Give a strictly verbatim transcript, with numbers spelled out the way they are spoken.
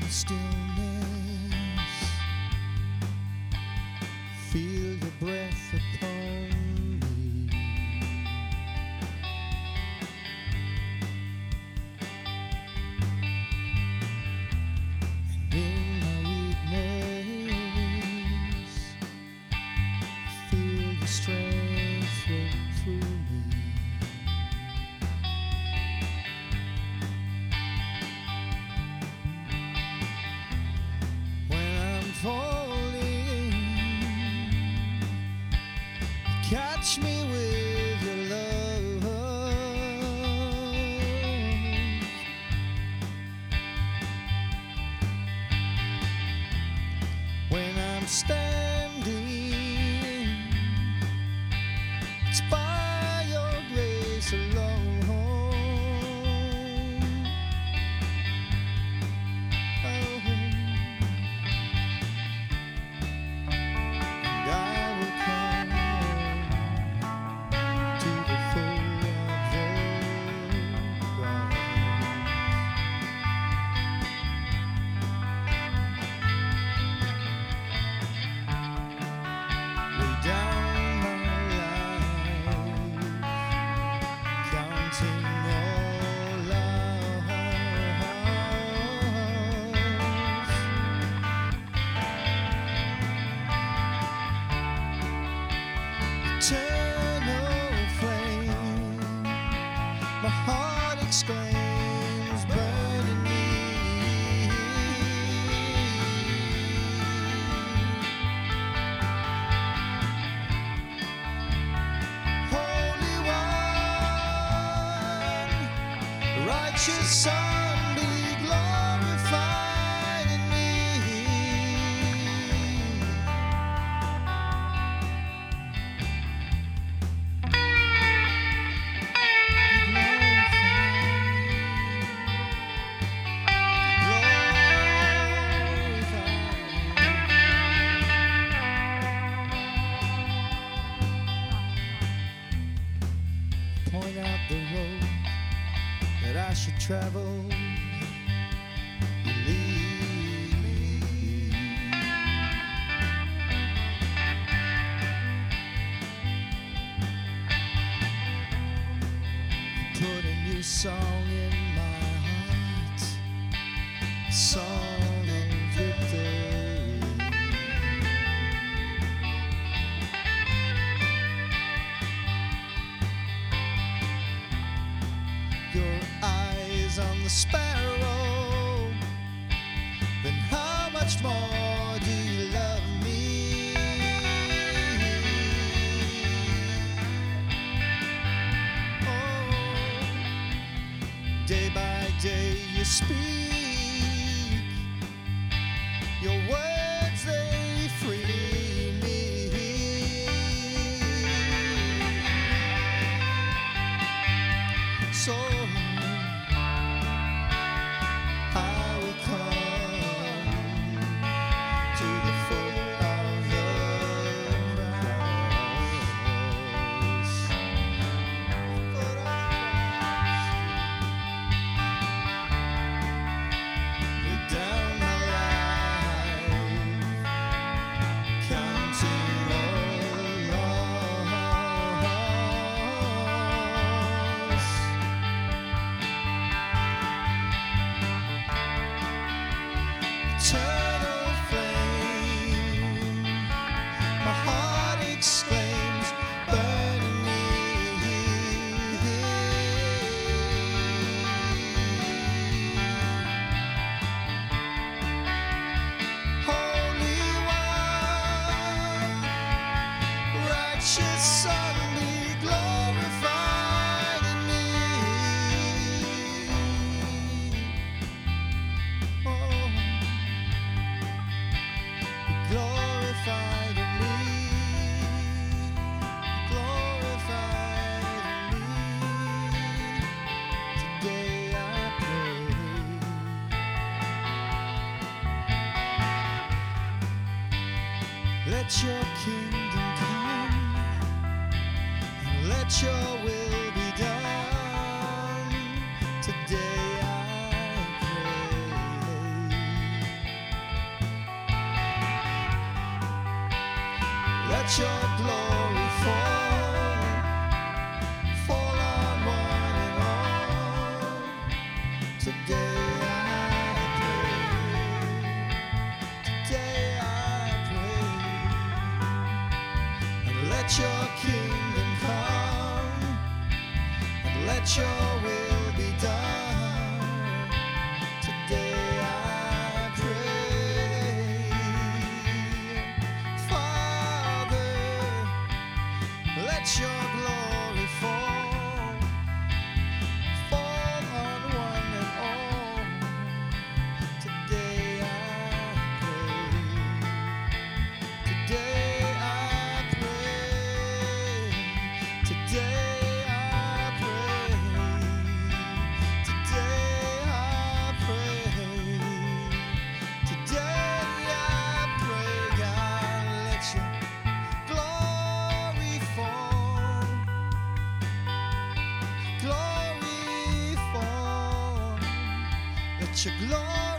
stillness, feel your breath upon me. And in my weakness, feel your strength flow through me. Falling, catch me with your love. When I'm standing, it's by your grace alone. Eternal flame, my heart exclaims, burning me. Holy One, righteous Son, be glorified in me. Point out the road that I should travel. You lead me. You put a new song in my heart, a song of victory. Your eyes on the sparrow, then how much more do you love me? Oh, day by day you speak, your words they free me. So eternal flame, my heart exclaims, burning me. Holy One, righteous Son, be glorified in me. Oh, glorified in me, glorified in me. Today I pray. Let your kingdom come, and let your will be done. Today I pray. let your glory fall, fall on one and all. Today I pray, today I pray, and let your kingdom come, and let your will be done. Today I pray, Father, let your glory fall, fall on one and all. Today I pray, today I pray, today I pray, today I pray, today I pray, God, let your glory fall, glory fall, let your glory